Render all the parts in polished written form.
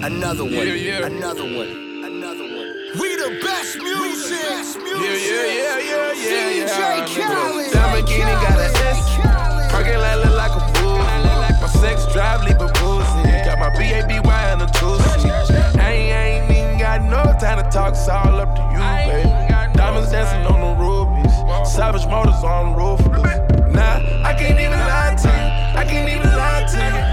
Another one. Yeah. Another one. Another one. We the best music. Yeah. DJ Khaled. Lamborghini got an S. Parking lot look like a fool. My sex drive leave a boozy. Got my BABY and a two-seat. I ain't even got no time to talk. It's all up to you, baby. Diamonds dancing on the rubies. Savage motors on roof. Nah, I can't even lie to you. I can't even lie to you.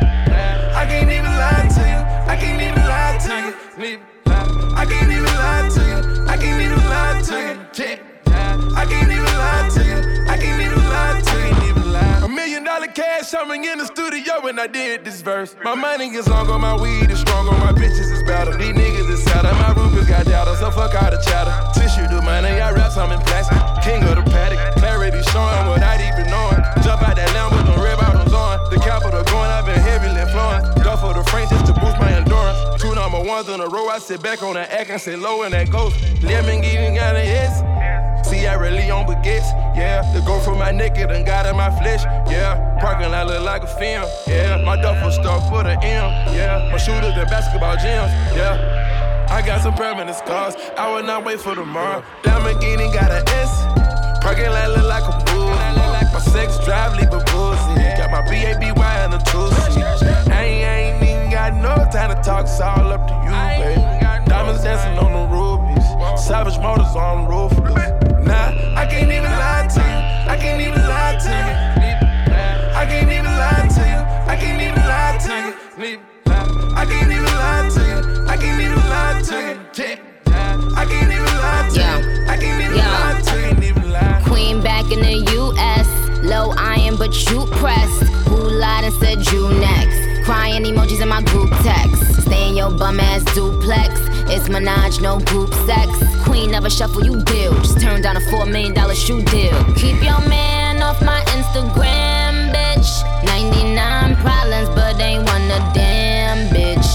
I can't even lie to you. I can't even lie to you. I can't even lie to you. I can't even lie to you. I can't even lie to you. I can't even lie to you. $1 million cash on me in the studio when I did this verse. My money is long on my weed is strong on my bitches is better. These niggas is sadder. My Rubens got data, so fuck all the chatter. Tissue the money, I rap some in plastic. King of the paddock, clarity showing without even knowing. Jump out that lamb with no red bottoms on. The capital going, I've been heavily influenced. Go for the French just to boost my endurance. 2 number 1s in a row, I sit back on that act and sit low in that ghost. Lemon got an S. See, I really on baguettes, yeah. The go from my neck, it done got in my flesh, yeah. Parking lot look like a film, yeah. My duffel stuff for the M, yeah. My shooters at basketball gyms, yeah. I got some permanent scars, I will not wait for tomorrow. Lamborghini got an S. Parking lot look like a bull. My sex drive leave a boozy. Got my BABY and a two-seat. I ain't even got no time to talk, it's all up to you, baby. Diamonds dancing on the rubies. Savage motors on roof. Nah, I can't even lie to you. I can't even lie to you. I can't even lie to you. I can't even lie to you. I can't even lie to you. I can't even lie to you. I can't even lie to you. I can't even lie to you. Queen back in the US. Low iron, but you pressed. Who lied and said you next? Crying emojis in my group text. Stay in your bum ass duplex. It's Minaj, no group sex. Queen never shuffle, you deal. Just turned down a $4 million shoe deal. Keep your man off my Instagram, bitch. 99 problems, but ain't one a damn bitch.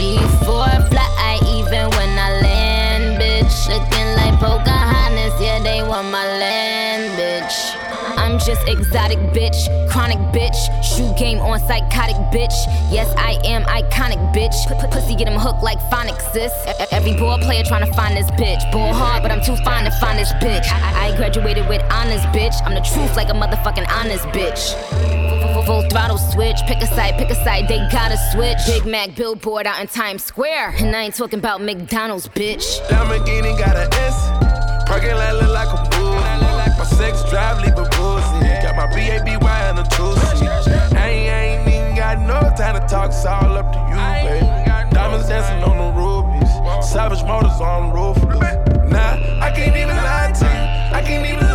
G4 fly, even when I land, bitch. Looking like Pocahontas, yeah, they want my land, bitch. I'm just exotic, bitch, chronic, bitch. Shoe game on psychotic, bitch. Yes, I am iconic, bitch. Pussy get him hooked like phonics, sis. Every ball player trying to find this bitch. Ball hard, but I'm too fine to find this bitch. I graduated with honors, bitch. I'm the truth like a motherfucking honest bitch. Full throttle switch, pick a side, they gotta switch. Big Mac billboard out in Times Square, and I ain't talking about McDonald's, bitch. Lamborghini got an S. Parking lot look like a bull. My sex drive leave a boozy. Got my BABY and a two-seat. I ain't even got no time to talk, it's all up to you, baby. Diamonds dancing on the rubies. Savage motors on roof. Nah, I can't even lie to you. I can't even